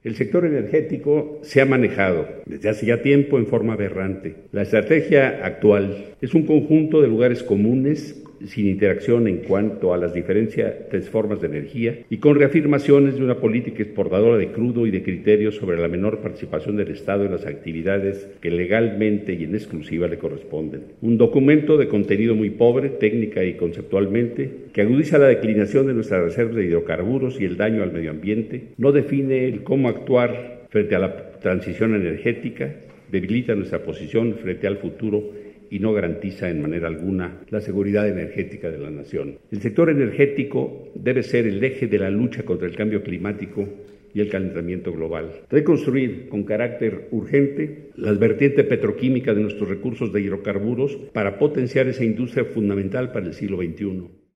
El sector energético se ha manejado desde hace ya tiempo en forma aberrante. La estrategia actual es un conjunto de lugares comunes sin interacción en cuanto a las diferentes formas de energía y con reafirmaciones de una política exportadora de crudo y de criterios sobre la menor participación del Estado en las actividades que legalmente y en exclusiva le corresponden. Un documento de contenido muy pobre, técnica y conceptualmente, que agudiza la declinación de nuestras reservas de hidrocarburos y el daño al medio ambiente, no define el cómo actuar frente a la transición energética, debilita nuestra posición frente al futuro y no garantiza en manera alguna la seguridad energética de la nación. El sector energético debe ser el eje de la lucha contra el cambio climático y el calentamiento global. Reconstruir con carácter urgente las vertientes petroquímicas de nuestros recursos de hidrocarburos para potenciar esa industria fundamental para el siglo XXI.